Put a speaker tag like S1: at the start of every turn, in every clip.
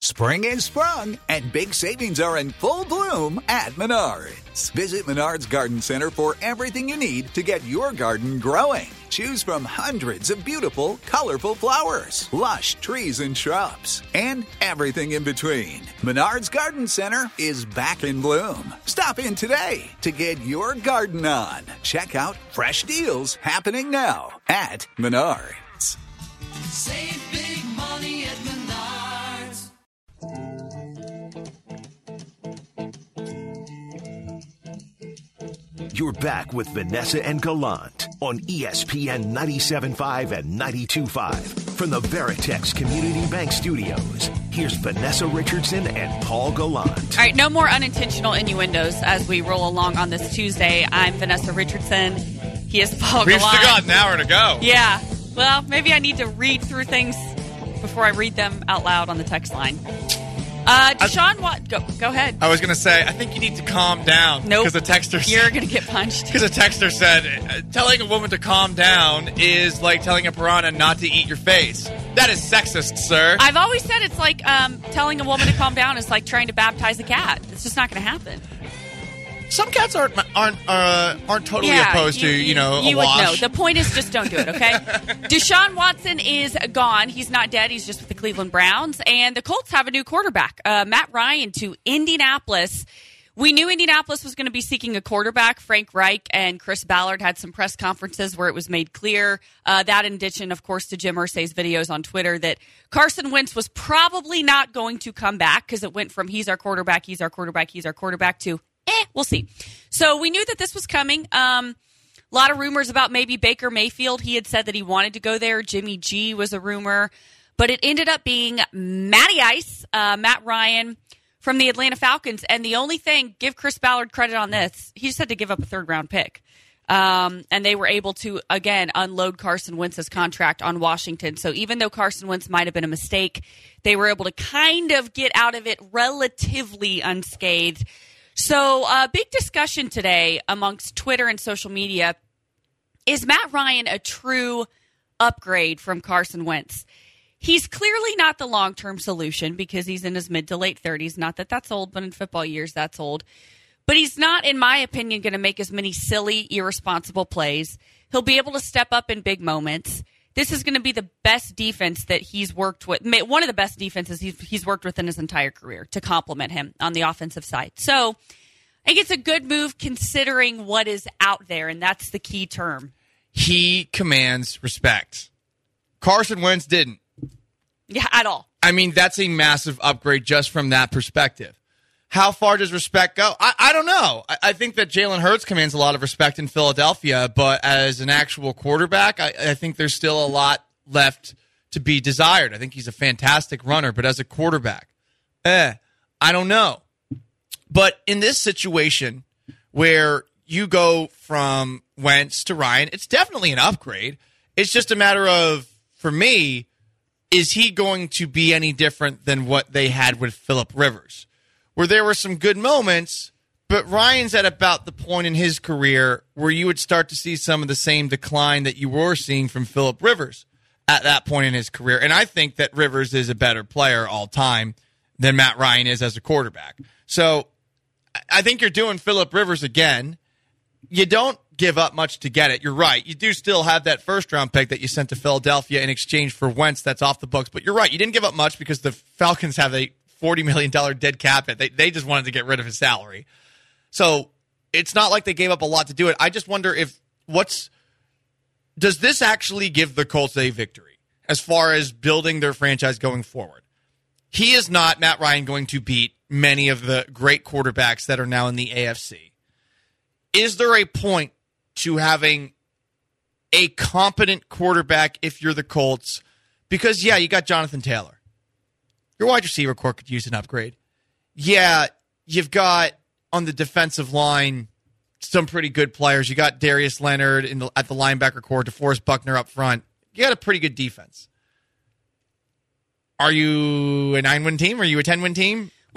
S1: Spring is sprung, and big savings are in full bloom at Menards. Visit Menards Garden Center for everything you need to get your garden growing. Choose from hundreds of beautiful, colorful flowers, lush trees and shrubs, and everything in between. Menards Garden Center is back in bloom. Stop in today to get your garden on. Check out fresh deals happening now at Menards.
S2: Save big money at Menards.
S3: You're back with Vanessa and Gallant on ESPN 97.5 and 92.5 from the Veritex Community Bank Studios. Here's Vanessa Richardson and Paul Gallant.
S4: All right, no more unintentional innuendos as we roll along on this Tuesday. I'm Vanessa Richardson. He is Paul Gallant.
S5: We've still got an hour to go.
S4: Yeah. Well, maybe I need to read through things before I read them out loud on the text line. Deshaun Watson, go ahead.
S5: I was going to say, I think you need to calm down.
S4: Nope.
S5: Because the texter said,
S4: you're going to get punched.
S5: Because a texter said, telling a woman to calm down is like telling a piranha not to eat your face. That is sexist, sir.
S4: I've always said it's like telling a woman to calm down is like trying to baptize a cat. It's just not going to happen.
S5: Some cats aren't totally opposed to,
S4: you
S5: a wash.
S4: Would know. The point is just don't do it, okay? Deshaun Watson is gone. He's not dead. He's just with the Cleveland Browns. And the Colts have a new quarterback, Matt Ryan, to Indianapolis. We knew Indianapolis was going to be seeking a quarterback. Frank Reich and Chris Ballard had some press conferences where it was made clear, that in addition, of course, to Jim Irsay's videos on Twitter, that Carson Wentz was probably not going to come back because it went from he's our quarterback to we'll see. So we knew that this was coming. A lot of rumors about maybe Baker Mayfield. He had said that he wanted to go there. Jimmy G was a rumor. But it ended up being Matty Ice, Matt Ryan from the Atlanta Falcons. And the only thing, give Chris Ballard credit on this, he just had to give up a third-round pick. And they were able to, again, unload Carson Wentz's contract on Washington. So even though Carson Wentz might have been a mistake, they were able to kind of get out of it relatively unscathed. So big discussion today amongst Twitter and social media. Is Matt Ryan a true upgrade from Carson Wentz? He's clearly not the long-term solution because he's in his mid to late 30s. Not that that's old, but in football years, that's old. But he's not, in my opinion, going to make as many silly, irresponsible plays. He'll be able to step up in big moments. This is going to be the best defense that he's worked with, one of the best defenses he's worked with in his entire career to complement him on the offensive side. So I think it's a good move considering what is out there, and that's the key term.
S5: He commands respect. Carson Wentz didn't.
S4: Yeah, at all.
S5: I mean, that's a massive upgrade just from that perspective. How far does respect go? I don't know. I think that Jalen Hurts commands a lot of respect in Philadelphia, but as an actual quarterback, I think there's still a lot left to be desired. I think he's a fantastic runner, but as a quarterback, I don't know. But in this situation where you go from Wentz to Ryan, it's definitely an upgrade. It's just a matter of, for me, is he going to be any different than what they had with Phillip Rivers? Where there were some good moments, but Ryan's at about the point in his career where you would start to see some of the same decline that you were seeing from Phillip Rivers at that point in his career. And I think that Rivers is a better player all time than Matt Ryan is as a quarterback. So I think you're doing Phillip Rivers again. You don't give up much to get it. You're right. You do still have that first-round pick that you sent to Philadelphia in exchange for Wentz that's off the books. But you're right. You didn't give up much because the Falcons have a $40 million dead cap hit. They just wanted to get rid of his salary. So it's not like they gave up a lot to do it. I just wonder does this actually give the Colts a victory as far as building their franchise going forward? He is not, Matt Ryan, going to beat many of the great quarterbacks that are now in the AFC. Is there a point to having a competent quarterback if you're the Colts? Because, yeah, you got Jonathan Taylor. Your wide receiver core could use an upgrade. Yeah, you've got on the defensive line some pretty good players. You got Darius Leonard at the linebacker core, DeForest Buckner up front. You got a pretty good defense. Are you a 9-win team? Are you a 10-win team?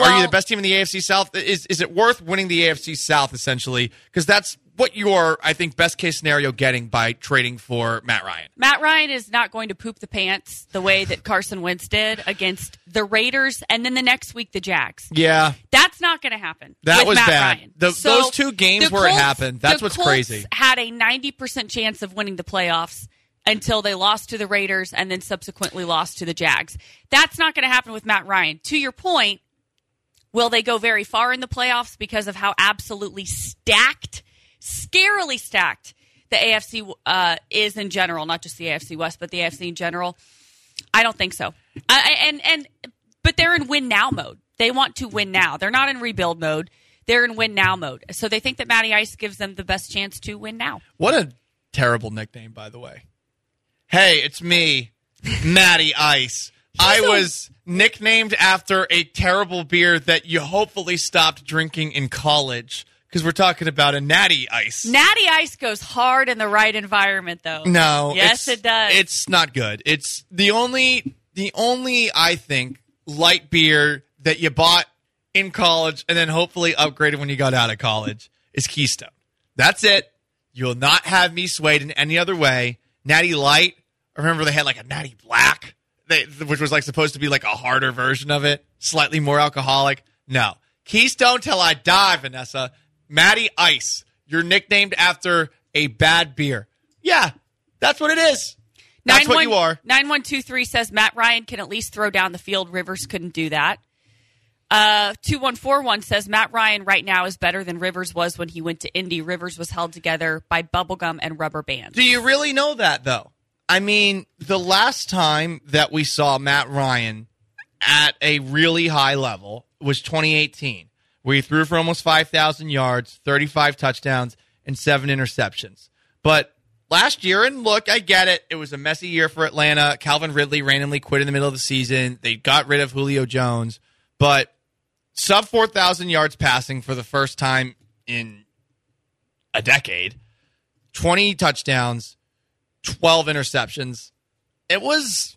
S5: Are you the best team in the AFC South? Is it worth winning the AFC South, essentially? Because that's what you're, I think, best case scenario getting by trading for Matt Ryan.
S4: Matt Ryan is not going to poop the pants the way that Carson Wentz did against the Raiders and then the next week the Jags.
S5: Yeah.
S4: That's not going to happen.
S5: That was
S4: Matt
S5: bad.
S4: Ryan.
S5: Those two games where it happened, that's what's crazy.
S4: The Colts had a 90% chance of winning the playoffs until they lost to the Raiders and then subsequently lost to the Jags. That's not going to happen with Matt Ryan. To your point, will they go very far in the playoffs because of how absolutely stacked, scarily stacked the AFC is in general, not just the AFC West, but the AFC in general? I don't think so. But they're in win now mode. They want to win now. They're not in rebuild mode. They're in win now mode. So they think that Matty Ice gives them the best chance to win now.
S5: What a terrible nickname, by the way. Hey, it's me, Matty Ice. I was nicknamed after a terrible beer that you hopefully stopped drinking in college, because we're talking about a Natty Ice.
S4: Natty Ice goes hard in the right environment, though.
S5: No.
S4: Yes, it does.
S5: It's not good. It's the only, I think, light beer that you bought in college and then hopefully upgraded when you got out of college is Keystone. That's it. You'll not have me swayed in any other way. Natty Light, I remember they had like a Natty Black, which was like supposed to be like a harder version of it, slightly more alcoholic. No. Keystone till I die, Vanessa. Matty Ice. You're nicknamed after a bad beer. Yeah, that's what it is. That's what you are.
S4: 9123 says Matt Ryan can at least throw down the field. Rivers couldn't do that. 2141 says Matt Ryan right now is better than Rivers was when he went to Indy. Rivers was held together by bubblegum and rubber bands.
S5: Do you really know that, though? I mean, the last time that we saw Matt Ryan at a really high level was 2018, where he threw for almost 5,000 yards, 35 touchdowns, and 7 interceptions. But last year, and look, I get it, it was a messy year for Atlanta. Calvin Ridley randomly quit in the middle of the season. They got rid of Julio Jones. But sub 4,000 yards passing for the first time in a decade, 20 touchdowns, 12 interceptions. It was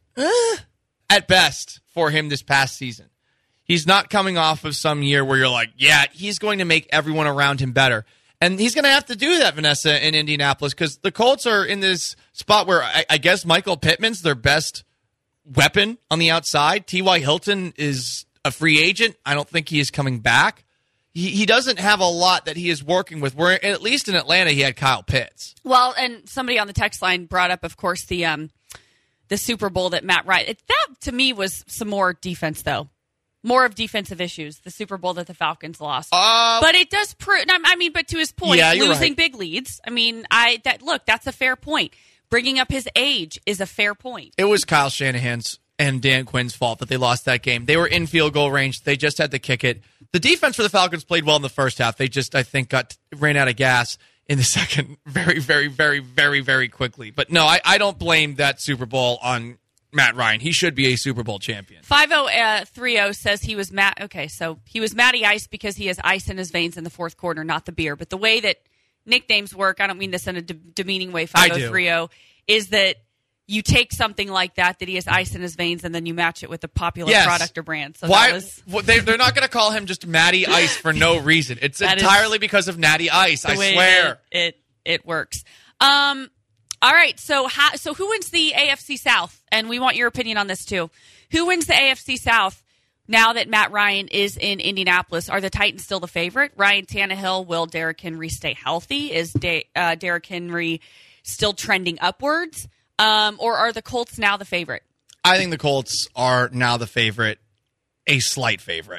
S5: at best for him this past season. He's not coming off of some year where you're like, yeah, he's going to make everyone around him better. And he's going to have to do that, Vanessa, in Indianapolis, because the Colts are in this spot where I guess Michael Pittman's their best weapon on the outside. T.Y. Hilton is a free agent. I don't think he is coming back. He doesn't have a lot that he is working with. Where at least in Atlanta, he had Kyle Pitts.
S4: Well, and somebody on the text line brought up, of course, the Super Bowl that Matt Ryan. That to me was some more defense, though, more of defensive issues. The Super Bowl that the Falcons lost, but it does prove. I mean, but to his point,
S5: yeah,
S4: losing
S5: right.
S4: big leads. I mean, that's a fair point. Bringing up his age is a fair point.
S5: It was Kyle Shanahan's and Dan Quinn's fault that they lost that game. They were in field goal range. They just had to kick it. The defense for the Falcons played well in the first half. They just, I think, ran out of gas in the second very, very, very, very, very quickly. But no, I don't blame that Super Bowl on Matt Ryan. He should be a Super Bowl champion.
S4: 5030 says he was Matt. Okay, so he was Matty Ice because he has ice in his veins in the fourth quarter, not the beer. But the way that nicknames work, I don't mean this in a demeaning way, 5030, is that you take something like that he has ice in his veins, and then you match it with a popular product or brand. So
S5: why? They're not going to call him just Matty Ice for no reason. It's entirely because of Natty Ice. I swear.
S4: It works. All right. So who wins the AFC South? And we want your opinion on this too. Who wins the AFC South now that Matt Ryan is in Indianapolis? Are the Titans still the favorite? Ryan Tannehill, will Derrick Henry stay healthy? Is Derrick Henry still trending upwards? Or are the Colts now the favorite?
S5: I think the Colts are now the favorite, a slight favorite.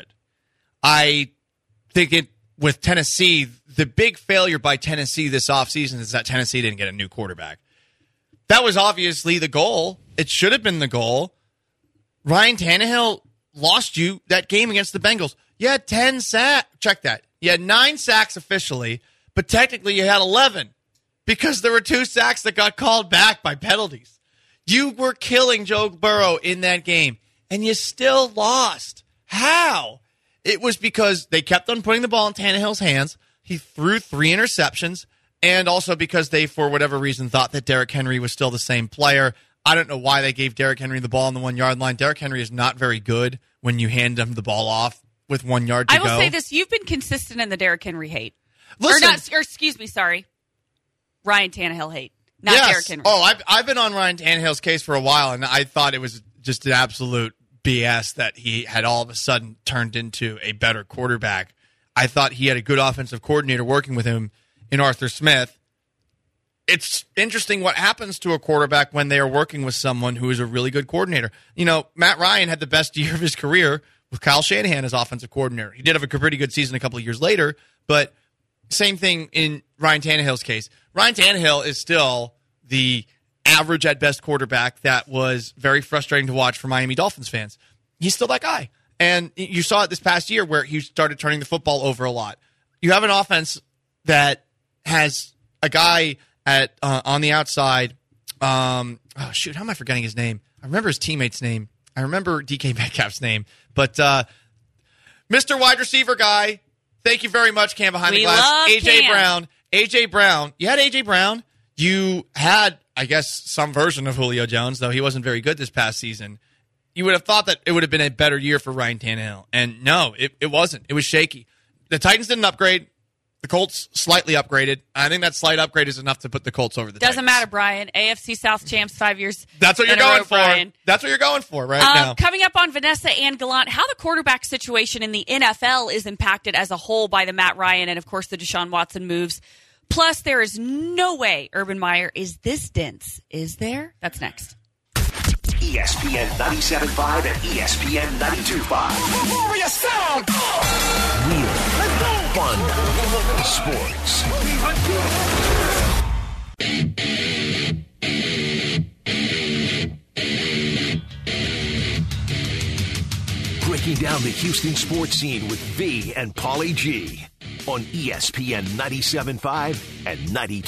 S5: I think with Tennessee, the big failure by Tennessee this offseason is that Tennessee didn't get a new quarterback. That was obviously the goal. It should have been the goal. Ryan Tannehill lost you that game against the Bengals. You had 10 sacks. Check that. You had 9 sacks officially, but technically you had 11. Because there were 2 sacks that got called back by penalties. You were killing Joe Burrow in that game, and you still lost. How? It was because they kept on putting the ball in Tannehill's hands. He threw 3 interceptions, and also because they, for whatever reason, thought that Derrick Henry was still the same player. I don't know why they gave Derrick Henry the ball on the 1-yard line. Derrick Henry is not very good when you hand him the ball off with 1 yard to
S4: I
S5: go.
S4: will say this. You've been consistent in the Derrick Henry hate.
S5: Listen,
S4: Ryan Tannehill hate. Not
S5: yes.
S4: Derrick Henry.
S5: Oh, I've been on Ryan Tannehill's case for a while, and I thought it was just an absolute BS that he had all of a sudden turned into a better quarterback. I thought he had a good offensive coordinator working with him in Arthur Smith. It's interesting what happens to a quarterback when they are working with someone who is a really good coordinator. You know, Matt Ryan had the best year of his career with Kyle Shanahan as offensive coordinator. He did have a pretty good season a couple of years later, but same thing in Ryan Tannehill's case. Ryan Tannehill is still the average at best quarterback that was very frustrating to watch for Miami Dolphins fans. He's still that guy. And you saw it this past year where he started turning the football over a lot. You have an offense that has a guy at on the outside. How am I forgetting his name? I remember his teammate's name. I remember DK Metcalf's name. But Mr. Wide Receiver guy, thank you very much, Cam Behind the Glass.
S4: Love
S5: A.J.
S4: Cam.
S5: Brown. A.J. Brown. You had A.J. Brown. You had, I guess, some version of Julio Jones, though he wasn't very good this past season. You would have thought that it would have been a better year for Ryan Tannehill. And no, it wasn't. It was shaky. The Titans didn't upgrade. The Colts slightly upgraded. I think that slight upgrade is enough to put the Colts over the
S4: Doesn't
S5: Titans.
S4: matter, Brian. AFC South champs 5 years.
S5: That's what you're
S4: in a
S5: going
S4: row,
S5: for.
S4: Brian.
S5: That's what you're going for right now.
S4: Coming up on Vanessa and Gallant, how the quarterback situation in the NFL is impacted as a whole by the Matt Ryan and, of course, the Deshaun Watson moves. Plus, there is no way Urban Meyer is this dense. Is there? That's next.
S3: ESPN 97.5 and ESPN 92.5.
S2: Warrior sound!
S3: Real. Fun. Sports. Breaking down the Houston sports scene with V and Pauly G on ESPN 97.5 and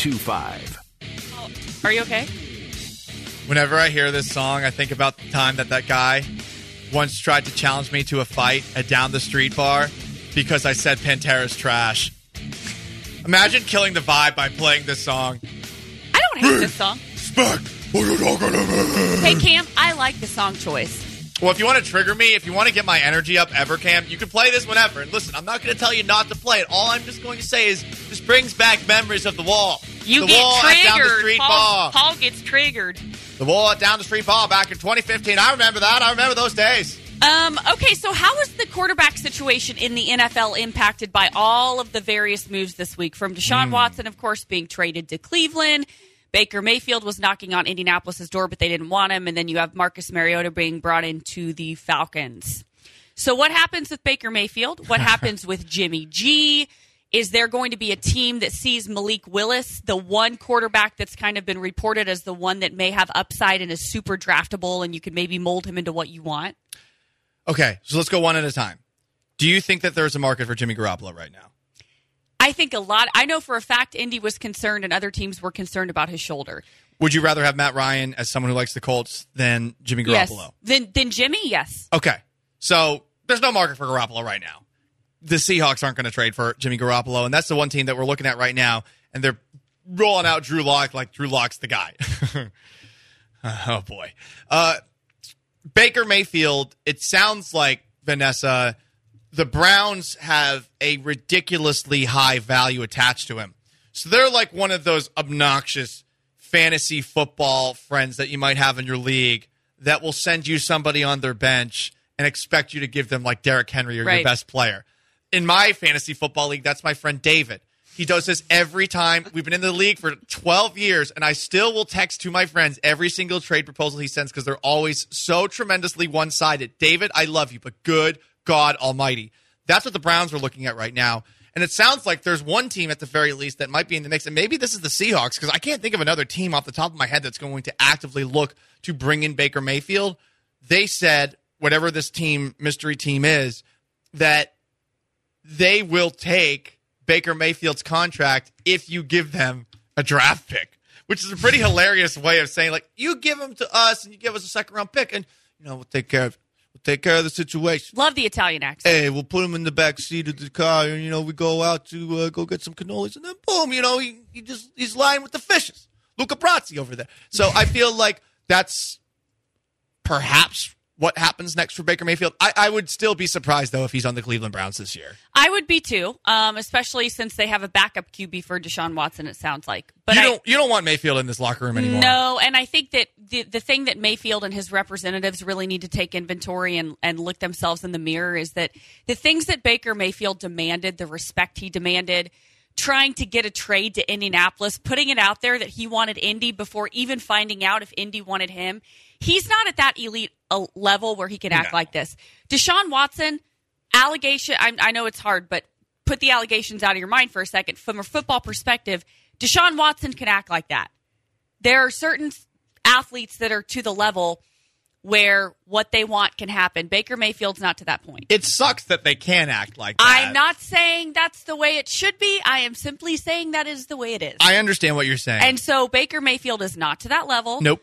S3: 92.5.
S4: Are you okay?
S5: Whenever I hear this song, I think about the time that guy once tried to challenge me to a fight at Down the Street bar because I said Pantera's trash. Imagine killing the vibe by playing this song.
S4: I don't hate this song.
S5: Respect what you're talking about.
S4: Hey, Cam, I like the song choice.
S5: Well, if you want to trigger me, if you want to get my energy up ever, Cam, you can play this whenever. And listen, I'm not going to tell you not to play it. All I'm just going to say is this brings back memories of the wall.
S4: You
S5: the
S4: get
S5: wall at Down the
S4: triggered.
S5: Street bar.
S4: Paul gets triggered.
S5: The wall at Down the Street bar back in 2015. I remember that. I remember those days.
S4: Okay, so how is the quarterback situation in the NFL impacted by all of the various moves this week? From Deshaun Watson, of course, being traded to Cleveland. Baker Mayfield was knocking on Indianapolis' door, but they didn't want him. And then you have Marcus Mariota being brought into the Falcons. So what happens with Baker Mayfield? What happens with Jimmy G? Is there going to be a team that sees Malik Willis, the one quarterback that's kind of been reported as the one that may have upside and is super draftable, and you could maybe mold him into what you want?
S5: Okay, so let's go one at a time. Do you think that there's a market for Jimmy Garoppolo right now?
S4: I think a lot. I know for a fact Indy was concerned and other teams were concerned about his shoulder.
S5: Would you rather have Matt Ryan as someone who likes the Colts than Jimmy Garoppolo?
S4: Yes. Then Jimmy, yes.
S5: Okay, so there's no market for Garoppolo right now. The Seahawks aren't going to trade for Jimmy Garoppolo, and that's the one team that we're looking at right now, and they're rolling out Drew Lock like Drew Lock's the guy. Oh, boy. Baker Mayfield, it sounds like, Vanessa, the Browns have a ridiculously high value attached to him. So they're like one of those obnoxious fantasy football friends that you might have in your league that will send you somebody on their bench and expect you to give them like Derrick Henry or your best player. In my fantasy football league, that's my friend David. He does this every time. We've been in the league for 12 years, and I still will text to my friends every single trade proposal he sends because they're always so tremendously one-sided. David, I love you, but good God almighty. That's what the Browns are looking at right now. And it sounds like there's one team at the very least that might be in the mix, and maybe this is the Seahawks because I can't think of another team off the top of my head that's going to actively look to bring in Baker Mayfield. They said, whatever this team, mystery team is, that they will take Baker Mayfield's contract if you give them a draft pick, which is a pretty hilarious way of saying, like, you give him to us and you give us a second-round pick, and, you know, we'll take care of the situation.
S4: Love the Italian accent.
S5: Hey, we'll put him in the back seat of the car, and, you know, we go out to go get some cannolis, and then boom, you know, he's lying with the fishes. Luca Brasi over there. So I feel like that's perhaps what happens next for Baker Mayfield. I would still be surprised, though, if he's on the Cleveland Browns this year.
S4: I would be, too, especially since they have a backup QB for Deshaun Watson, it sounds like. But
S5: you don't want Mayfield in this locker room anymore.
S4: No, and I think that the thing that Mayfield and his representatives really need to take inventory and look themselves in the mirror is that the things that Baker Mayfield demanded, the respect he demanded, trying to get a trade to Indianapolis, putting it out there that he wanted Indy before even finding out if Indy wanted him. He's not at that elite level where he can act like this. Deshaun Watson, allegation, I know it's hard, but put the allegations out of your mind for a second. From a football perspective, Deshaun Watson can act like that. There are certain athletes that are to the level where what they want can happen. Baker Mayfield's not to that point.
S5: It sucks that they can act like that.
S4: I'm not saying that's the way it should be. I am simply saying that is the way it is.
S5: I understand what you're saying.
S4: And so Baker Mayfield is not to that level.
S5: Nope.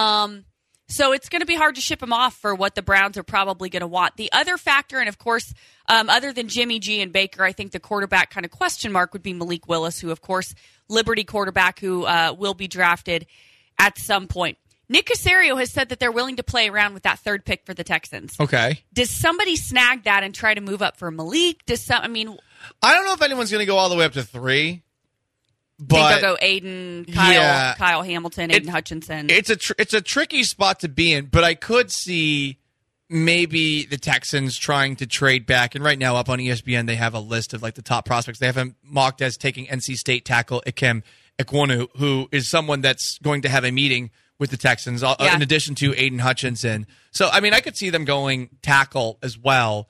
S4: So it's going to be hard to ship him off for what the Browns are probably going to want. The other factor, and of course, other than Jimmy G and Baker, I think the quarterback kind of question mark would be Malik Willis, who, of course, Liberty quarterback who will be drafted at some point. Nick Caserio has said that they're willing to play around with that third pick for the Texans.
S5: Okay.
S4: Does somebody snag that and try to move up for Malik?
S5: I don't know if anyone's going to go all the way up to 3. But
S4: I think they'll go Aiden, Kyle Hamilton, Aiden Hutchinson.
S5: It's a tricky spot to be in, but I could see maybe the Texans trying to trade back. And right now, up on ESPN, they have a list of like the top prospects. They have him mocked as taking NC State tackle Ikem Ekwonu, who is someone that's going to have a meeting with the Texans, in addition to Aiden Hutchinson. So, I mean, I could see them going tackle as well.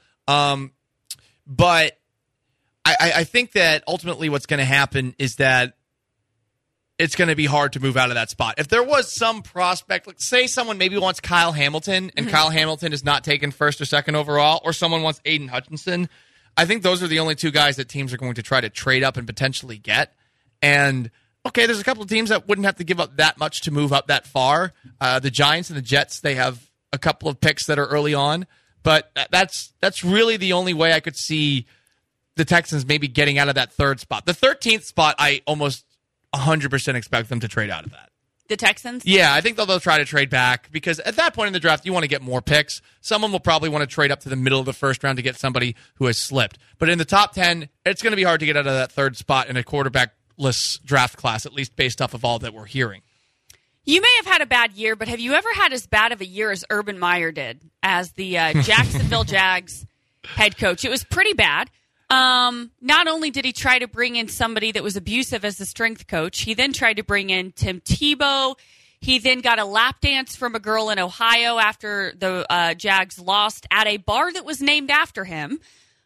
S5: But I think that ultimately what's going to happen is that it's going to be hard to move out of that spot. If there was some prospect, like say someone maybe wants Kyle Hamilton, and Kyle Hamilton is not taken first or second overall, or someone wants Aiden Hutchinson, I think those are the only two guys that teams are going to try to trade up and potentially get. And okay, there's a couple of teams that wouldn't have to give up that much to move up that far. The Giants and the Jets, they have a couple of picks that are early on, but that's really the only way I could see the Texans maybe getting out of that third spot. The 13th spot, I almost 100% expect them to trade out of that.
S4: The Texans?
S5: Yeah, I think they'll try to trade back because at that point in the draft, you want to get more picks. Someone will probably want to trade up to the middle of the first round to get somebody who has slipped. But in the top 10, it's going to be hard to get out of that third spot in a quarterback-less draft class, at least based off of all that we're hearing.
S4: You may have had a bad year, but have you ever had as bad of a year as Urban Meyer did as the Jacksonville Jags head coach? It was pretty bad. Not only did he try to bring in somebody that was abusive as the strength coach, he then tried to bring in Tim Tebow. He then got a lap dance from a girl in Ohio after the Jags lost at a bar that was named after him.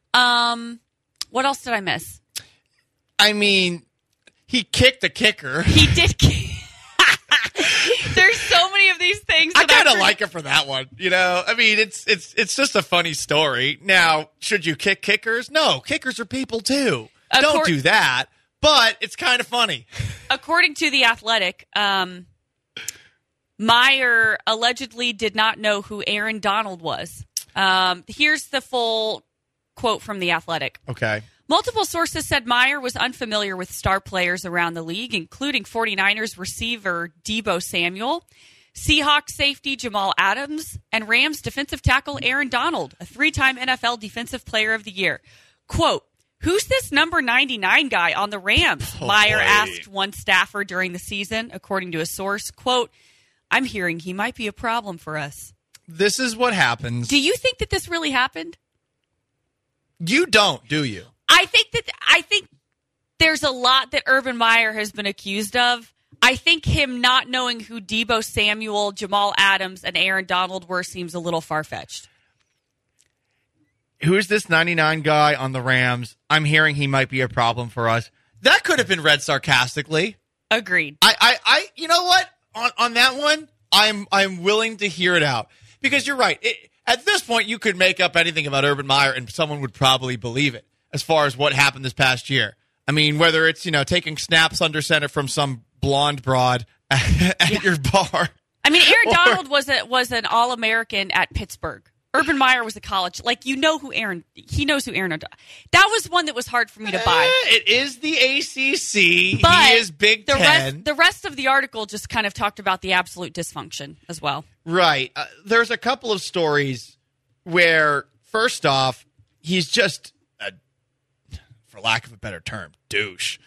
S4: What else did I miss?
S5: I mean, he kicked a kicker.
S4: He did. There's so many of these things.
S5: I kind of like it for that one. You know, I mean, it's just a funny story. Now, should you kick kickers? No, kickers are people too. Don't do that. But it's kind of funny. According
S4: to The Athletic, Meyer allegedly did not know who Aaron Donald was. Here's the full quote from The Athletic.
S5: Okay.
S4: Multiple sources said Meyer was unfamiliar with star players around the league, including 49ers receiver Deebo Samuel, Seahawks safety Jamal Adams, and Rams defensive tackle Aaron Donald, a 3-time NFL Defensive Player of the Year. Quote, "Who's this number 99 guy on the Rams?" Meyer asked one staffer during the season, according to a source. Quote, "I'm hearing he might be a problem for us."
S5: This is what happens.
S4: Do you think that this really happened?
S5: You don't, do you?
S4: I think there's a lot that Urban Meyer has been accused of. I think him not knowing who Deebo Samuel, Jamal Adams, and Aaron Donald were seems a little far-fetched.
S5: Who's this 99 guy on the Rams? I'm hearing he might be a problem for us. That could have been read sarcastically.
S4: Agreed.
S5: I you know what? On that one, I'm willing to hear it out. Because you're right. At this point, you could make up anything about Urban Meyer and someone would probably believe it. As far as what happened this past year. I mean, whether it's, taking snaps under center from some blonde broad at your bar.
S4: I mean, Aaron Donald was an All-American at Pittsburgh. Urban Meyer was a college. Like, he knows who Aaron O'Donnell. That was one that was hard for me to buy.
S5: It is the ACC.
S4: But
S5: he is Big Ten.
S4: The rest of the article just kind of talked about the absolute dysfunction as well.
S5: Right. There's a couple of stories where, first off, he's just, for lack of a better term, douche.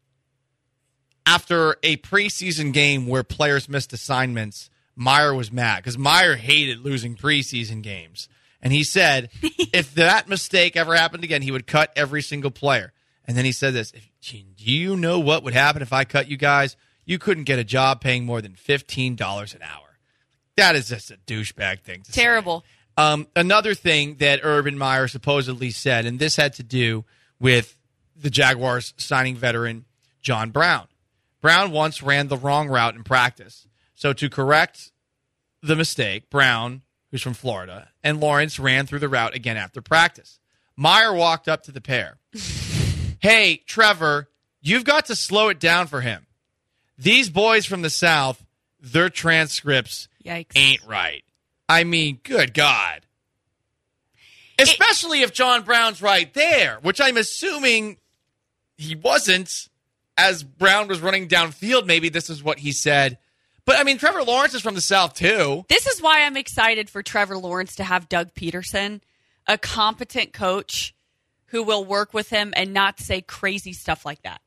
S5: After a preseason game where players missed assignments, Meyer was mad because Meyer hated losing preseason games. And he said if that mistake ever happened again, he would cut every single player. And then he said this, do you know what would happen if I cut you guys? You couldn't get a job paying more than $15 an hour. That is just a douchebag thing to say.
S4: Terrible.
S5: Another thing that Urban Meyer supposedly said, and this had to do with the Jaguars signing veteran John Brown. Brown once ran the wrong route in practice. So to correct the mistake, Brown, who's from Florida, and Lawrence ran through the route again after practice. Meyer walked up to the pair. Hey, Trevor, you've got to slow it down for him. These boys from the South, their transcripts ain't right. I mean, good God. Especially if John Brown's right there, which I'm assuming he wasn't. As Brown was running downfield, maybe this is what he said. But, I mean, Trevor Lawrence is from the South, too.
S4: This is why I'm excited for Trevor Lawrence to have Doug Peterson, a competent coach who will work with him and not say crazy stuff like that.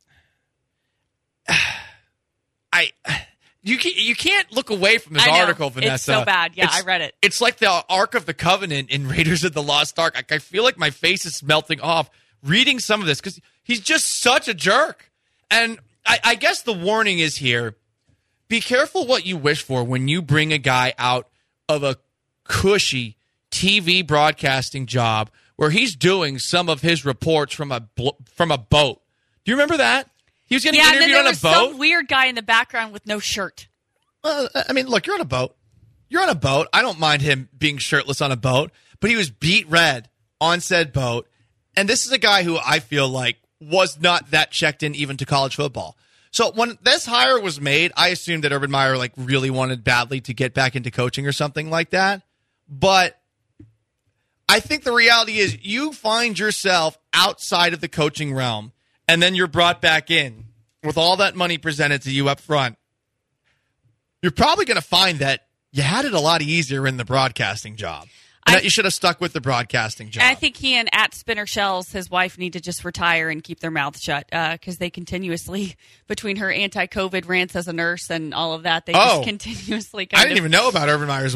S5: You can't look away from this article, Vanessa.
S4: It's so bad. Yeah, I read it.
S5: It's like the Ark of the Covenant in Raiders of the Lost Ark. I feel like my face is melting off reading some of this because he's just such a jerk. And I guess the warning is here. Be careful what you wish for when you bring a guy out of a cushy TV broadcasting job where he's doing some of his reports from a boat. Do you remember that? He was getting interviewed on a boat.
S4: Some weird guy in the background with no shirt.
S5: Well, I mean, look, you're on a boat. You're on a boat. I don't mind him being shirtless on a boat, but he was beat red on said boat. And this is a guy who I feel like was not that checked in even to college football. So when this hire was made, I assumed that Urban Meyer really wanted badly to get back into coaching or something like that. But I think the reality is you find yourself outside of the coaching realm and then you're brought back in with all that money presented to you up front. You're probably going to find that you had it a lot easier in the broadcasting job. And that you should have stuck with the broadcasting job.
S4: I think he and Spinner Shells, his wife, need to just retire and keep their mouths shut because they continuously, between her anti-COVID rants as a nurse and all of that, they just continuously
S5: I didn't even know about Urban Meyer's.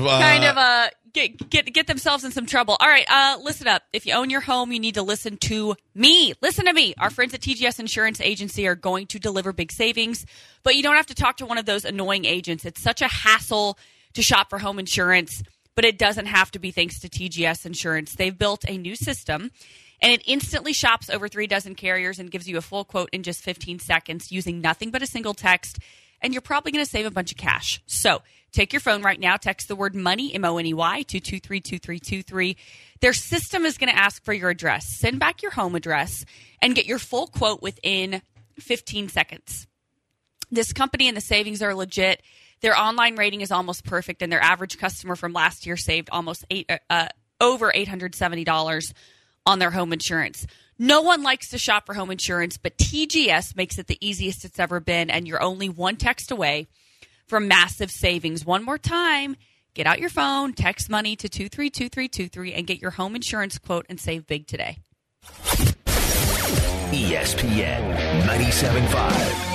S4: Get themselves in some trouble. All right, listen up. If you own your home, you need to listen to me. Listen to me. Our friends at TGS Insurance Agency are going to deliver big savings, but you don't have to talk to one of those annoying agents. It's such a hassle to shop for home insurance. But it doesn't have to be thanks to TGS Insurance. They've built a new system, and it instantly shops over 3 dozen carriers and gives you a full quote in just 15 seconds using nothing but a single text, and you're probably going to save a bunch of cash. So take your phone right now, text the word MONEY, M-O-N-E-Y, to 232323. Their system is going to ask for your address. Send back your home address and get your full quote within 15 seconds. This company and the savings are legit. Their online rating is almost perfect, and their average customer from last year saved almost over $870 on their home insurance. No one likes to shop for home insurance, but TGS makes it the easiest it's ever been, and you're only one text away from massive savings. One more time, get out your phone, text MONEY to 232323, and get your home insurance quote and save big today.
S3: ESPN 97.5.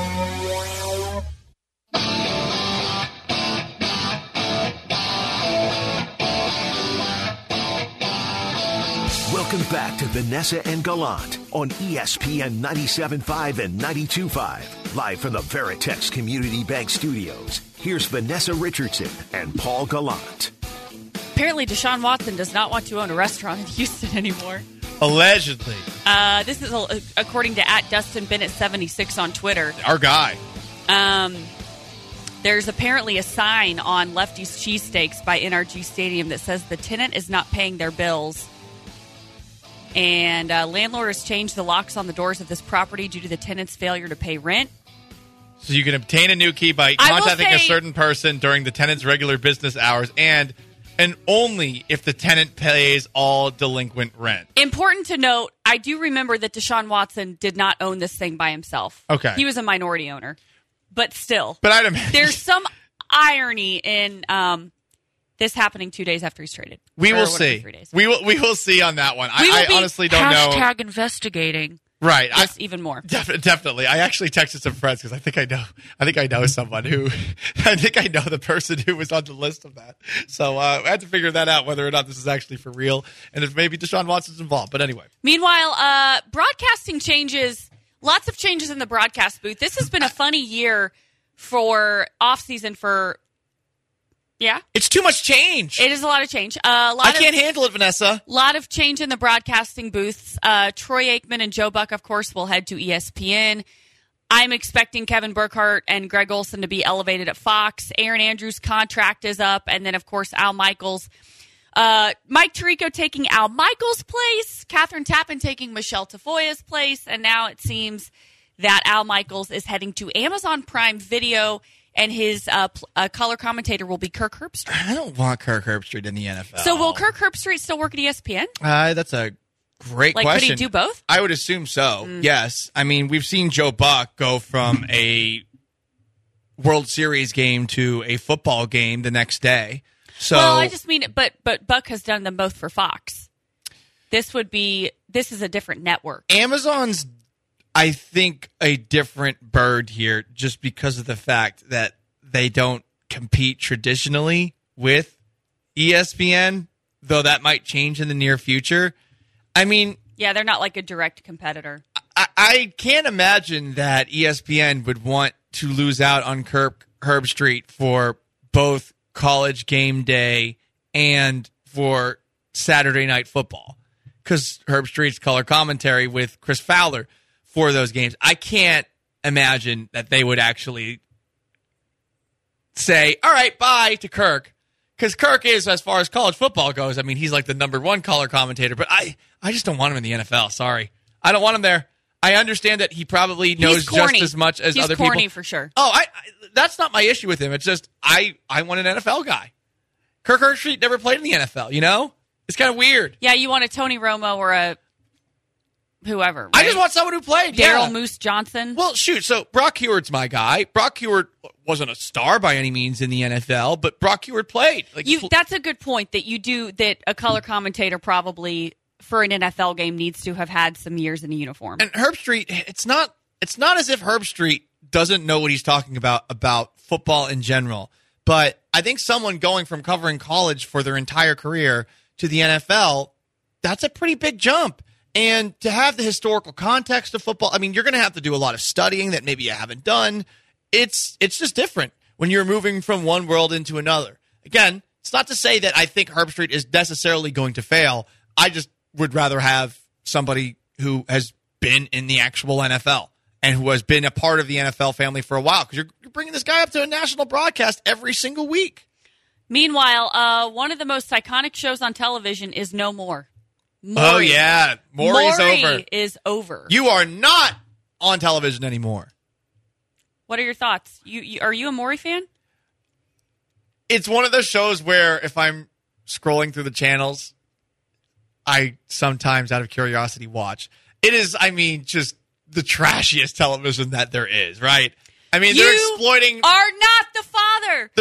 S3: Welcome back to Vanessa and Gallant on ESPN 97.5 and 92.5. Live from the Veritex Community Bank Studios. Here's Vanessa Richardson and Paul Gallant.
S4: Apparently, Deshaun Watson does not want to own a restaurant in Houston anymore.
S5: Allegedly.
S4: This is according to @DustinBennett76 on Twitter.
S5: Our guy.
S4: There's apparently a sign on Lefty's Cheesesteaks by NRG Stadium that says the tenant is not paying their bills. And landlord has changed the locks on the doors of this property due to the tenant's failure to pay rent.
S5: So you can obtain a new key by contacting a certain person during the tenant's regular business hours. And and only if the tenant pays all delinquent rent.
S4: Important to note, I do remember that Deshaun Watson did not own this thing by himself.
S5: Okay.
S4: He was a minority owner. But still.
S5: But I'd imagine
S4: there's some irony in this happening 2 days after he's traded.
S5: We will
S4: Or
S5: see.
S4: 3 days.
S5: We will see on that one.
S4: We will
S5: I
S4: be
S5: honestly don't know.
S4: hashtag investigating.
S5: Right.
S4: Even more.
S5: Definitely. I actually texted some friends because I think I know someone who, I think I know the person who was on the list of that. So I had to figure that out, whether or not this is actually for real and if maybe Deshaun Watson's involved. But anyway.
S4: Meanwhile, broadcasting changes, lots of changes in the broadcast booth. This has been a funny year for off-season for, yeah?
S5: It's too much change.
S4: It is a lot of change.
S5: I can't handle it, Vanessa.
S4: A lot of change in the broadcasting booths. Troy Aikman and Joe Buck, of course, will head to ESPN. I'm expecting Kevin Burkhardt and Greg Olson to be elevated at Fox. Aaron Andrews' contract is up. And then, of course, Al Michaels. Mike Tirico taking Al Michaels' place. Catherine Tappan taking Michelle Tafoya's place. And now it seems that Al Michaels is heading to Amazon Prime Video. And his color commentator will be Kirk Herbstreit.
S5: I don't want Kirk Herbstreit in the NFL.
S4: So will Kirk Herbstreit still work at ESPN?
S5: That's a great question.
S4: Could he do both?
S5: I would assume so, yes. I mean, we've seen Joe Buck go from a World Series game to a football game the next day. So,
S4: well, I just mean, but Buck has done them both for Fox. This is a different network.
S5: Amazon's, I think, a different bird here just because of the fact that they don't compete traditionally with ESPN, though that might change in the near future. I mean...
S4: Yeah, they're not like a direct competitor.
S5: I can't imagine that ESPN would want to lose out on Kirk Herbstreit for both College Game Day and for Saturday Night Football because Herbstreit's color commentary with Chris Fowler for those games. I can't imagine that they would actually say, all right, bye to Kirk. Because Kirk is, as far as college football goes, I mean, he's like the number one color commentator. But I just don't want him in the NFL. Sorry. I don't want him there. I understand that he probably knows just as much as other people.
S4: He's corny for sure.
S5: Oh, that's not my issue with him. It's just I want an NFL guy. Kirk Herbstreit never played in the NFL, you know? It's kind of weird.
S4: Yeah, you want a Tony Romo or a whoever, right?
S5: I just want someone who played.
S4: Daryl Moose Johnson.
S5: Well, shoot. So Brock Heward's my guy. Brock Heward wasn't a star by any means in the NFL, but Brock Heward played.
S4: That's a good point that a color commentator probably for an NFL game needs to have had some years in a uniform.
S5: And Herbstreit, it's not as if Herbstreit doesn't know what he's talking about football in general. But I think someone going from covering college for their entire career to the NFL, that's a pretty big jump. And to have the historical context of football, I mean, you're going to have to do a lot of studying that maybe you haven't done. It's just different when you're moving from one world into another. Again, it's not to say that I think Herbstreit is necessarily going to fail. I just would rather have somebody who has been in the actual NFL and who has been a part of the NFL family for a while because you're bringing this guy up to a national broadcast every single week.
S4: Meanwhile, one of the most iconic shows on television is No More. Maury.
S5: Oh, yeah. Maury's over.
S4: Is over.
S5: You are not on television anymore.
S4: What are your thoughts? Are you a Maury fan?
S5: It's one of those shows where if I'm scrolling through the channels, I sometimes, out of curiosity, watch. It is, I mean, just the trashiest television that there is, right? I mean, they're exploiting...
S4: You are not the father!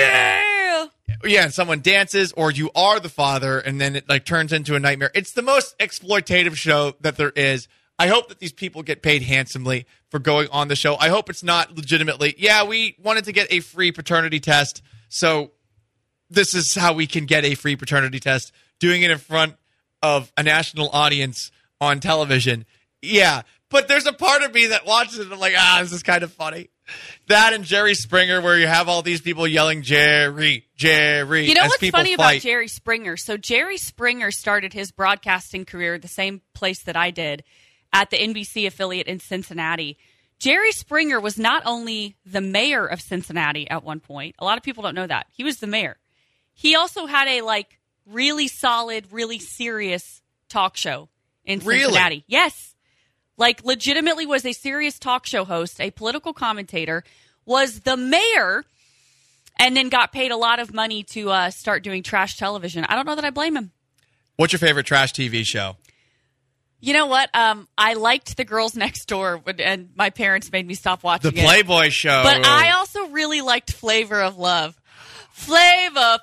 S5: Yeah, and someone dances, or you are the father, and then it turns into a nightmare. It's the most exploitative show that there is. I hope that these people get paid handsomely for going on the show. I hope it's not legitimately, we wanted to get a free paternity test, so this is how we can get a free paternity test, doing it in front of a national audience on television. Yeah, but there's a part of me that watches it and I'm like, this is kind of funny. That and Jerry Springer, where you have all these people yelling, Jerry.
S4: You know what's funny about Jerry Springer? So Jerry Springer started his broadcasting career the same place that I did, at the NBC affiliate in Cincinnati. Jerry Springer was not only the mayor of Cincinnati at one point. A lot of people don't know that. He was the mayor. He also had a really solid, really serious talk show in Cincinnati.
S5: Really?
S4: Yes. Legitimately was a serious talk show host, a political commentator, was the mayor, and then got paid a lot of money to start doing trash television. I don't know that I blame him.
S5: What's your favorite trash TV show?
S4: You know what? I liked The Girls Next Door, and my parents made me stop watching
S5: The Playboy Show.
S4: But I also really liked Flavor of Love. Flavor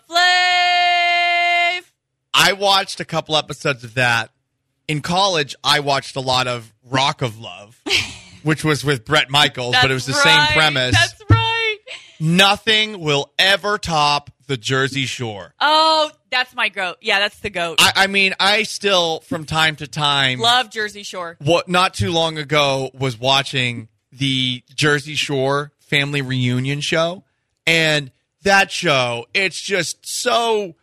S4: Flav!
S5: I watched a couple episodes of that. In college, I watched a lot of Rock of Love, which was with Bret Michaels, but it was the same premise.
S4: That's right.
S5: Nothing will ever top the Jersey Shore.
S4: Oh, that's my goat. Yeah, that's the goat.
S5: I mean, I still, from time to time,
S4: love Jersey Shore.
S5: What not too long ago was watching the Jersey Shore family reunion show, and that show, it's just so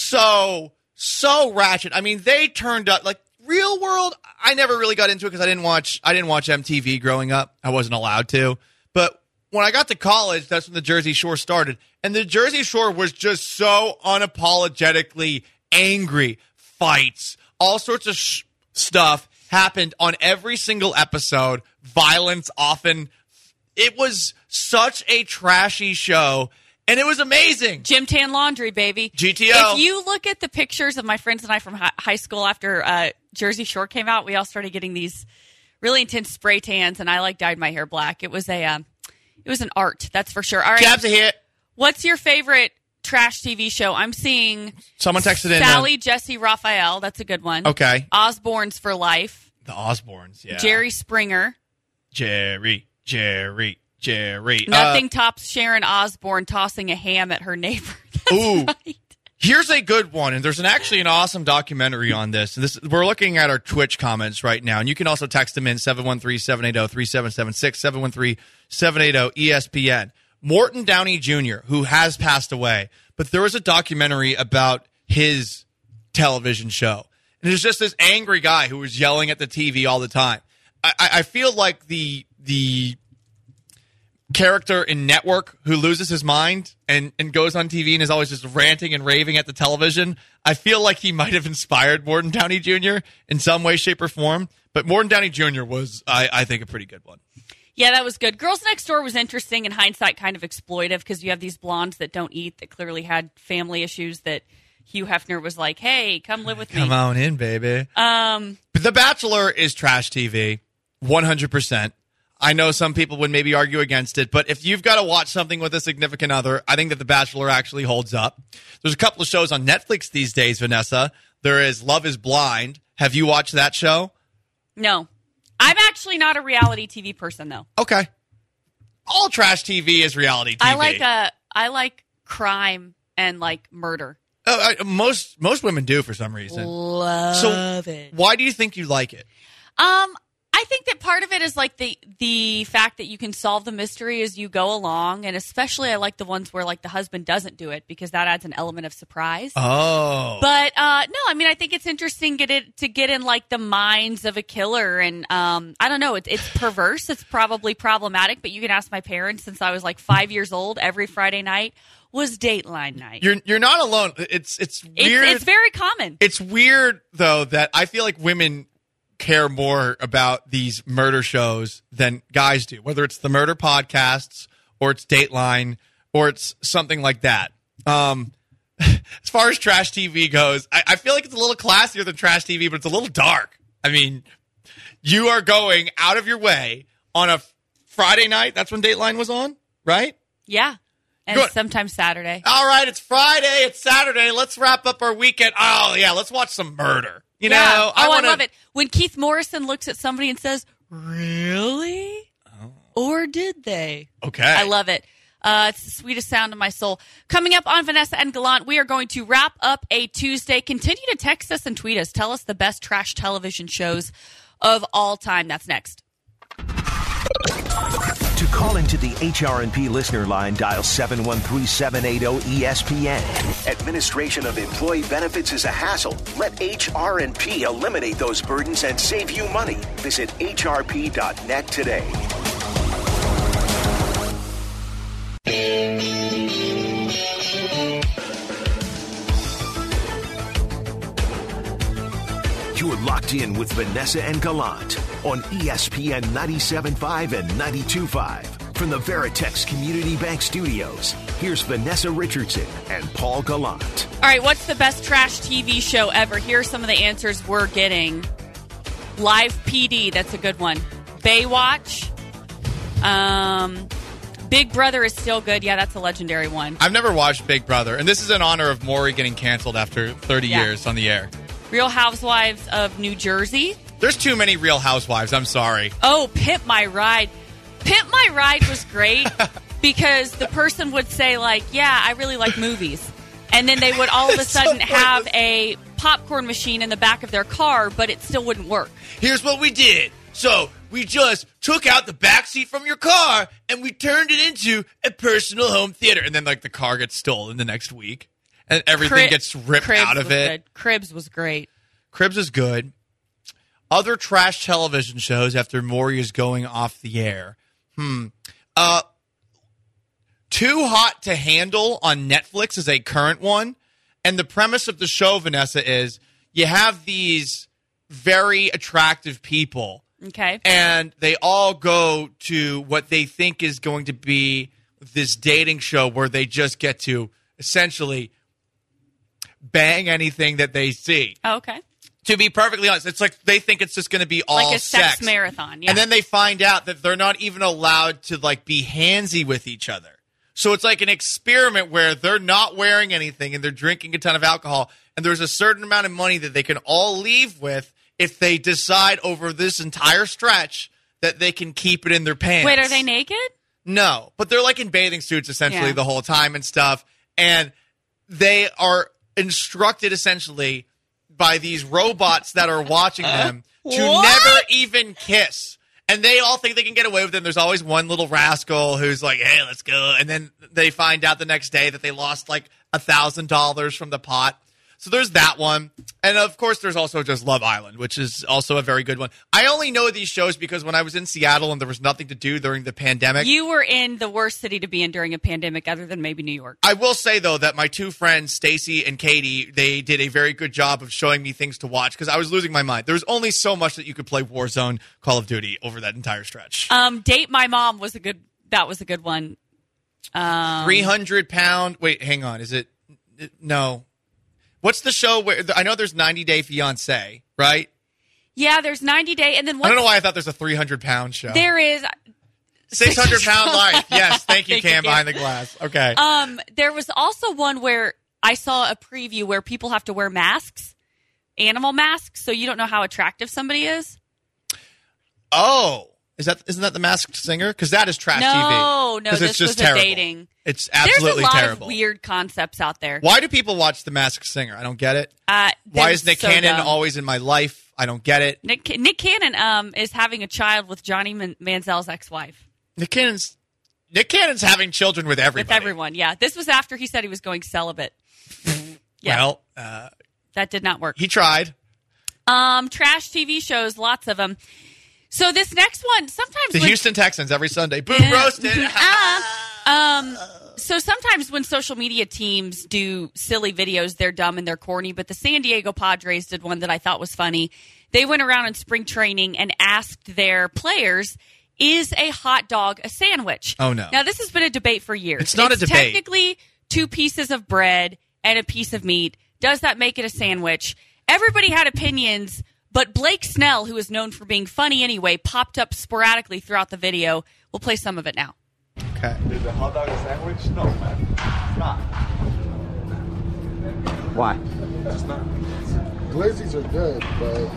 S5: ratchet. I mean, they turned up like Real World. I never really got into it because I didn't watch MTV growing up. I wasn't allowed to. But when I got to college, that's when the Jersey Shore started. And the Jersey Shore was just so unapologetically angry. Fights, all sorts of stuff happened on every single episode. Violence often. It was such a trashy show, and it was amazing.
S4: Gym Tan Laundry, baby.
S5: GTO.
S4: If you look at the pictures of my friends and I from high school after Jersey Shore came out, we all started getting these really intense spray tans, and I dyed my hair black. It was an art, that's for sure. All right.
S5: Jab's a hit.
S4: What's your favorite trash TV show? I'm seeing
S5: someone texted in
S4: Sally, Jesse, Raphael. That's a good one.
S5: Okay.
S4: Osbournes for Life.
S5: The Osbournes, yeah.
S4: Jerry Springer.
S5: Jerry.
S4: Nothing tops Sharon Osbourne tossing a ham at her neighbor. That's
S5: ooh.
S4: Right.
S5: Here's a good one, and there's actually an awesome documentary on this. We're looking at our Twitch comments right now, and you can also text them in 713-780-3776, 713-780-ESPN. Morton Downey Jr., who has passed away, but there was a documentary about his television show. And there's just this angry guy who was yelling at the TV all the time. I feel like the character in Network who loses his mind and goes on TV and is always just ranting and raving at the television, I feel like he might have inspired Morton Downey Jr. in some way, shape, or form. But Morton Downey Jr. was, I think, a pretty good one.
S4: Yeah, that was good. Girls Next Door was interesting, in hindsight kind of exploitive, because you have these blondes that don't eat that clearly had family issues that Hugh Hefner was like, hey, come live with me.
S5: Come on in, baby. But The Bachelor is trash TV, 100%. I know some people would maybe argue against it, but if you've got to watch something with a significant other, I think that The Bachelor actually holds up. There's a couple of shows on Netflix these days, Vanessa. There is Love is Blind. Have you watched that show?
S4: No. I'm actually not a reality TV person, though.
S5: Okay. All trash TV is reality TV.
S4: I like crime and murder.
S5: Most women do for some reason.
S4: Love it.
S5: Why do you think you like it?
S4: I think that part of it is the fact that you can solve the mystery as you go along, and especially I like the ones where the husband doesn't do it, because that adds an element of surprise.
S5: Oh,
S4: but no, I mean I think it's interesting to get in the minds of a killer, and I don't know, it's perverse, it's probably problematic, but you can ask my parents. Since I was 5 years old, every Friday night was Dateline night.
S5: You're not alone. It's weird.
S4: It's very common.
S5: It's weird though that I feel like women care more about these murder shows than guys do, whether it's the murder podcasts or it's Dateline or it's something like that. As far as trash TV goes, I feel like it's a little classier than trash TV, but it's a little dark. I mean, you are going out of your way on a Friday night. That's when Dateline was on, right?
S4: Yeah. And sometimes Saturday.
S5: All right, it's Friday, it's Saturday. Let's wrap up our weekend. Oh, yeah, let's watch some murder. You know,
S4: I love it. When Keith Morrison looks at somebody and says, really? Oh. Or did they?
S5: Okay.
S4: I love it. It's the sweetest sound of my soul. Coming up on Vanessa and Gallant, we are going to wrap up a Tuesday. Continue to text us and tweet us. Tell us the best trash television shows of all time. That's next.
S3: To call into the HRNP listener line, dial 713-780-ESPN. Administration of employee benefits is a hassle. Let HRNP eliminate those burdens and save you money. Visit hrp.net today. You're locked in with Vanessa and Gallant on ESPN 97.5 and 92.5 from the Veritex Community Bank Studios. Here's Vanessa Richardson and Paul Gallant.
S4: All right, what's the best trash TV show ever? Here are some of the answers we're getting. Live PD, that's a good one. Baywatch. Big Brother is still good. Yeah, that's a legendary one.
S5: I've never watched Big Brother, and this is in honor of Maury getting canceled after 30 years on the air.
S4: Real Housewives of New Jersey.
S5: There's too many Real Housewives. I'm sorry.
S4: Oh, Pimp My Ride. Pimp My Ride was great because the person would say, like, yeah, I really like movies. And then they would all of a sudden have a popcorn machine in the back of their car, but it still wouldn't work.
S5: Here's what we did. So we just took out the back seat from your car and we turned it into a personal home theater. And then, like, the car gets stolen the next week and everything gets ripped
S4: Cribs
S5: out of
S4: was
S5: it.
S4: Good. Cribs was great.
S5: Cribs is good. Other trash television shows after Maury is going off the air. Too Hot to Handle on Netflix is a current one. And the premise of the show, Vanessa, is you have these very attractive people.
S4: Okay.
S5: And they all go to what they think is going to be this dating show where they just get to essentially bang anything that they see.
S4: Oh, okay.
S5: To be perfectly honest, it's like they think it's just going to be all
S4: like a
S5: sex
S4: sex marathon. Yeah.
S5: And then they find out that they're not even allowed to, like, be handsy with each other. So it's like an experiment where they're not wearing anything and they're drinking a ton of alcohol. And there's a certain amount of money that they can all leave with if they decide over this entire stretch that they can keep it in their pants.
S4: Wait, are they naked?
S5: No, but they're like in bathing suits essentially
S4: Yeah.
S5: the whole time and stuff. And they are instructed essentially by these robots that are watching them to never even kiss. And they all think they can get away with it. And there's always one little rascal who's like, hey, let's go. And then they find out the next day that they lost like $1,000 from the pot. So there's that one. And, of course, there's also just Love Island, which is also a very good one. I only know these shows because when I was in Seattle and there was nothing to do during the pandemic.
S4: You were in the worst city to be in during a pandemic other than maybe New York.
S5: I will say, though, that my two friends, Stacy and Katie, they did a very good job of showing me things to watch because I was losing my mind. There was only so much that you could play Warzone, Call of Duty over that entire stretch.
S4: Date My Mom was a good one.
S5: 300-pound. Wait, hang on. Is it? No. What's the show where I know there's 90 Day Fiancé, right?
S4: Yeah, there's 90 Day, and then
S5: I don't know why I thought there's a 300-pound show.
S4: There is
S5: 600-pound life. Yes, thank you,
S4: Thank you,
S5: Cam,
S4: Cam.
S5: behind the glass. Okay.
S4: There was also one where I saw a preview where people have to wear masks, animal masks, so you don't know how attractive somebody is.
S5: Oh, isn't that the Masked Singer? Because that is trash TV.
S4: No,
S5: 'Cause
S4: this
S5: it's just
S4: was
S5: terrible.
S4: a dating.
S5: It's absolutely
S4: There's a lot
S5: terrible.
S4: of weird concepts out there.
S5: Why do people watch the Masked Singer? I don't get it. Why
S4: they're
S5: is Nick
S4: so
S5: Cannon
S4: dumb.
S5: always in my life? I don't get it.
S4: Nick Cannon is having a child with Johnny Manziel's ex-wife.
S5: Nick Cannon's having children with everybody.
S4: With everyone, yeah. This was after he said he was going celibate. Yeah.
S5: Well,
S4: That did not work.
S5: he tried.
S4: Trash TV shows, lots of them. So this next one, sometimes
S5: The
S4: when-
S5: Houston Texans every Sunday. Boom, roasted.
S4: So sometimes when social media teams do silly videos, they're dumb and they're corny. But the San Diego Padres did one that I thought was funny. They went around in spring training and asked their players, is a hot dog a sandwich?
S5: Oh, no.
S4: Now, this has been a debate for years.
S5: It's not a debate.
S4: Technically, 2 pieces of bread and a piece of meat. Does that make it a sandwich? Everybody had opinions, but Blake Snell, who is known for being funny anyway, popped up sporadically throughout the video. We'll play some of it now.
S5: Okay.
S6: Is a hot dog a sandwich? No, man. It's not.
S7: Why?
S6: It's not.
S8: Glizzies are good, but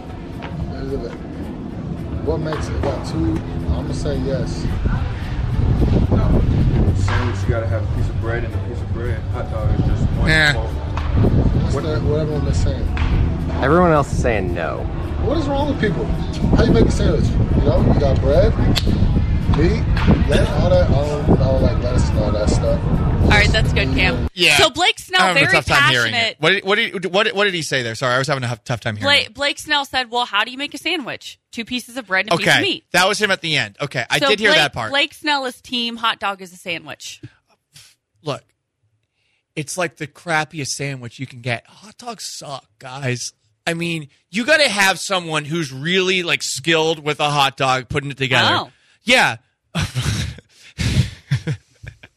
S8: what makes it? Got 2? I'm gonna say yes.
S6: No. Sandwich, you gotta have a piece of bread and a piece of bread. Hot dog is just one.
S5: Yeah.
S8: What everyone is saying.
S7: Everyone else is saying no.
S8: What is wrong with people? How you make a sandwich? You know, you got bread, meat, all that. I don't like lettuce and all that stuff.
S4: All right, that's good, Cam.
S5: Yeah.
S4: So Blake Snell,
S5: I'm having
S4: very
S5: a tough time hearing
S4: passionate.
S5: it. What did he say there? Sorry, I was having a tough time hearing it.
S4: Blake Snell said, well, how do you make a sandwich? 2 pieces of bread and a piece of
S5: Okay,
S4: meat.
S5: that was him at the end. Okay, I
S4: So
S5: did hear
S4: Blake,
S5: that part.
S4: Blake Snell is team hot dog is a sandwich.
S5: Look, it's like the crappiest sandwich you can get. Hot dogs suck, guys. I mean, you got to have someone who's really like skilled with a hot dog putting it together.
S4: Oh.
S5: Yeah.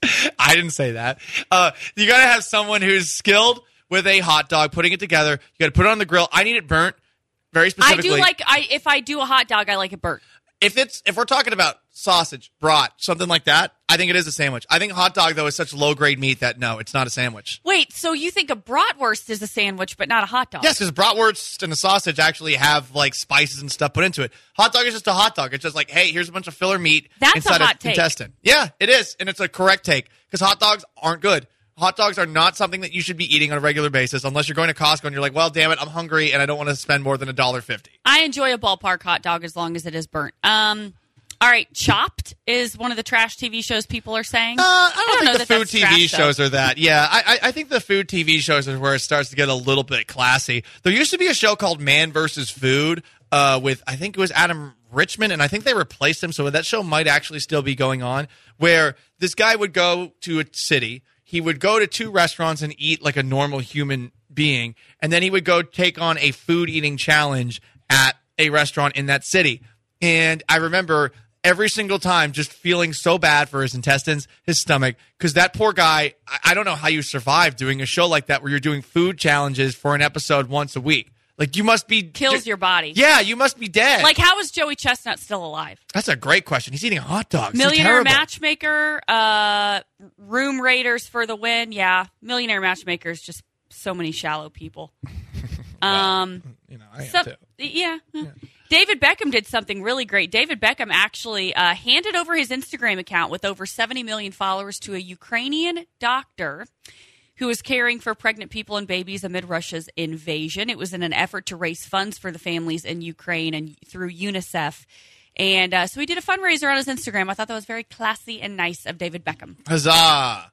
S5: I didn't say that. You got to have someone who's skilled with a hot dog, putting it together. You got to put it on the grill. I need it burnt very specifically.
S4: If I do a hot dog, I like it burnt.
S5: If we're talking about sausage, brat, something like that, I think it is a sandwich. I think hot dog, though, is such low-grade meat that, no, it's not a sandwich.
S4: Wait, so you think a bratwurst is a sandwich but not a hot dog?
S5: Yes, because bratwurst and a sausage actually have, like, spices and stuff put into it. Hot dog is just a hot dog. It's just like, hey, here's a bunch of filler meat inside
S4: a hot
S5: of
S4: take.
S5: intestine. Yeah, it is, and it's a correct take because hot dogs aren't good. Hot dogs are not something that you should be eating on a regular basis unless you're going to Costco and you're like, well, damn it, I'm hungry and I don't want to spend more than $1.50.
S4: I enjoy a ballpark hot dog as long as it is burnt. All right, Chopped is one of the trash TV shows people are saying.
S5: I don't think the food
S4: that's
S5: TV
S4: trash,
S5: shows are that. Yeah, I think the food TV shows is where it starts to get a little bit classy. There used to be a show called Man vs. Food with, I think it was Adam Richman, and I think they replaced him, so that show might actually still be going on, where this guy would go to a city, he would go to 2 restaurants and eat like a normal human being, and then he would go take on a food eating challenge at a restaurant in that city. And I remember every single time just feeling so bad for his intestines, his stomach, because that poor guy, I don't know how you survive doing a show like that where you're doing food challenges for an episode once a week. Like, you must be...
S4: Kills your body.
S5: Yeah, you must be dead.
S4: Like, how is Joey Chestnut still alive?
S5: That's a great question. He's eating hot dogs.
S4: Millionaire Matchmaker, Room Raiders for the win. Yeah, Millionaire Matchmaker is just so many shallow people.
S5: I am too.
S4: Yeah. David Beckham did something really great. David Beckham actually handed over his Instagram account with over 70 million followers to a Ukrainian doctor who was caring for pregnant people and babies amid Russia's invasion. It was in an effort to raise funds for the families in Ukraine and through UNICEF. And so he did a fundraiser on his Instagram. I thought that was very classy and nice of David Beckham.
S5: Huzzah!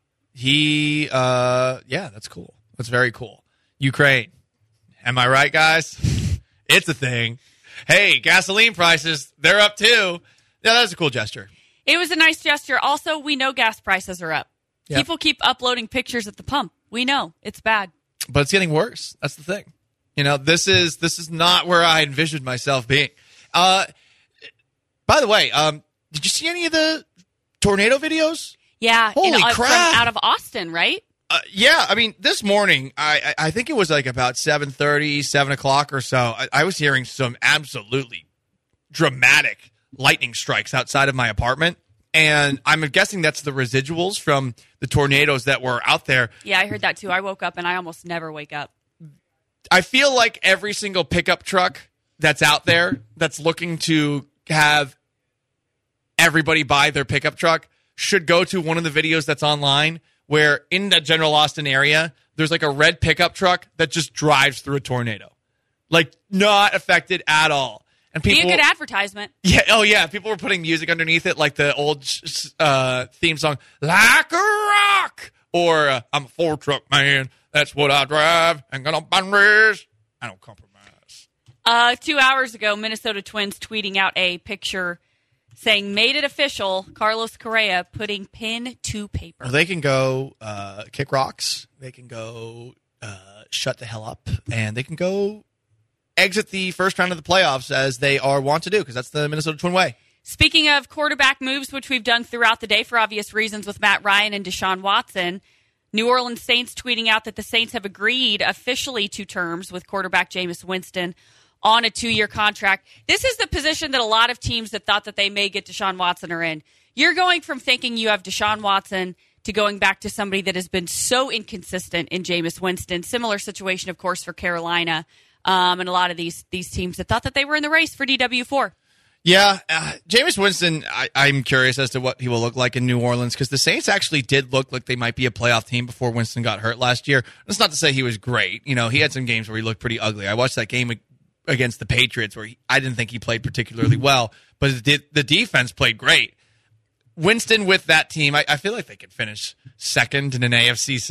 S5: That's cool. That's very cool. Ukraine. Am I right, guys? It's a thing. Hey, gasoline prices, they're up too. Yeah, that was a cool gesture.
S4: It was a nice gesture. Also, we know gas prices are up. Yep. People keep uploading pictures at the pump. We know. It's bad.
S5: But it's getting worse. That's the thing. You know, this is not where I envisioned myself being. By the way, did you see any of the tornado videos?
S4: Yeah.
S5: Holy crap.
S4: From out of Austin, right?
S5: Yeah, I mean, this morning, I think it was like about 7:30, 7 o'clock or so, I was hearing some absolutely dramatic lightning strikes outside of my apartment, and I'm guessing that's the residuals from the tornadoes that were out there.
S4: Yeah, I heard that too. I woke up, and I almost never wake up.
S5: I feel like every single pickup truck that's out there that's looking to have everybody buy their pickup truck should go to one of the videos that's online where in the general Austin area, there's like a red pickup truck that just drives through a tornado. Like, not affected at all. And people,
S4: be a good advertisement.
S5: Yeah. Oh, yeah. People were putting music underneath it, like the old theme song, Like a Rock, or I'm a Ford truck man. That's what I drive. Ain't gonna boundaries. I don't compromise.
S4: 2 hours ago, Minnesota Twins tweeting out a picture saying, made it official, Carlos Correa putting pen to paper.
S5: Well, they can go kick rocks. They can go shut the hell up. And they can go exit the first round of the playoffs as they are wont to do, because that's the Minnesota Twin way.
S4: Speaking of quarterback moves, which we've done throughout the day for obvious reasons with Matt Ryan and Deshaun Watson, New Orleans Saints tweeting out that the Saints have agreed officially to terms with quarterback Jameis Winston on a 2-year contract. This is the position that a lot of teams that thought that they may get Deshaun Watson are in. You're going from thinking you have Deshaun Watson to going back to somebody that has been so inconsistent in Jameis Winston. Similar situation, of course, for Carolina and a lot of these teams that thought that they were in the race for DW4.
S5: Yeah, Jameis Winston, I'm curious as to what he will look like in New Orleans, because the Saints actually did look like they might be a playoff team before Winston got hurt last year. That's not to say he was great. You know, he had some games where he looked pretty ugly. I watched that game against the Patriots where I didn't think he played particularly well, but the defense played great. Winston with that team, I feel like they could finish second in an NFC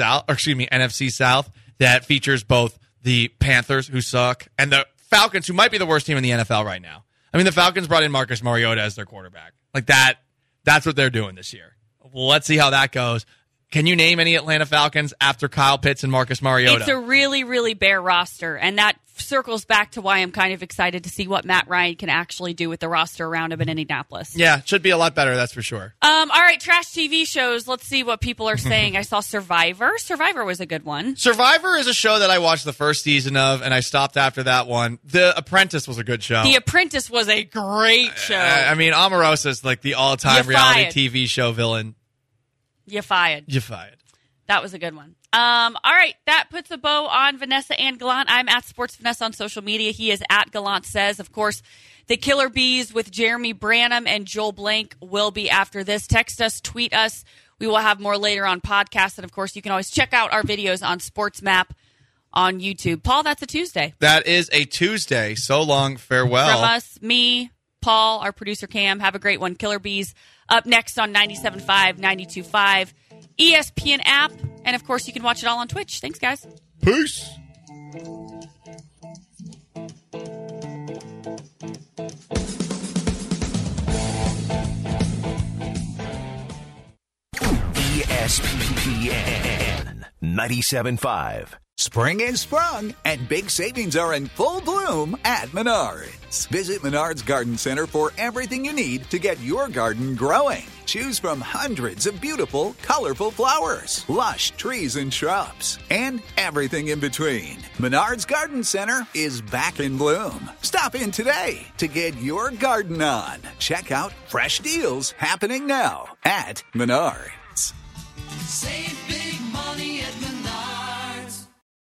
S5: South that features both the Panthers, who suck, and the Falcons, who might be the worst team in the NFL right now. I mean, the Falcons brought in Marcus Mariota as their quarterback. Like that's what they're doing this year. Well, let's see how that goes. Can you name any Atlanta Falcons after Kyle Pitts and Marcus Mariota?
S4: It's a really, really bare roster, and that circles back to why I'm kind of excited to see what Matt Ryan can actually do with the roster around him in Indianapolis.
S5: Yeah, should be a lot better, that's for sure.
S4: All right, trash TV shows. Let's see what people are saying. I saw Survivor. Survivor was a good one.
S5: Survivor is a show that I watched the first season of, and I stopped after that one. The Apprentice was a good show.
S4: The Apprentice was a great show.
S5: I mean, Omarosa is like the all-time
S4: You're
S5: reality
S4: fired.
S5: TV show villain.
S4: You fired.
S5: You're fired.
S4: That was a good one. All right, that puts a bow on Vanessa and Gallant. I'm at Sports Vanessa on social media. He is at Gallant Says. Of course, the Killer Bees with Jeremy Branham and Joel Blank will be after this. Text us, tweet us. We will have more later on podcasts. And, of course, you can always check out our videos on Sports Map on YouTube. Paul, that's a Tuesday.
S5: That is a Tuesday. So long, farewell.
S4: From us, me, Paul, our producer Cam. Have a great one. Killer Bees up next on 97.5, 92.5, ESPN app. And, of course, you can watch it all on Twitch. Thanks, guys.
S5: Peace.
S3: ESPN 97.5.
S1: Spring is sprung, and big savings are in full bloom at Menards. Visit Menards Garden Center for everything you need to get your garden growing. Choose from hundreds of beautiful, colorful flowers, lush trees and shrubs, and everything in between. Menards Garden Center is back in bloom. Stop in today to get your garden on. Check out fresh deals happening now at Menards.
S2: Save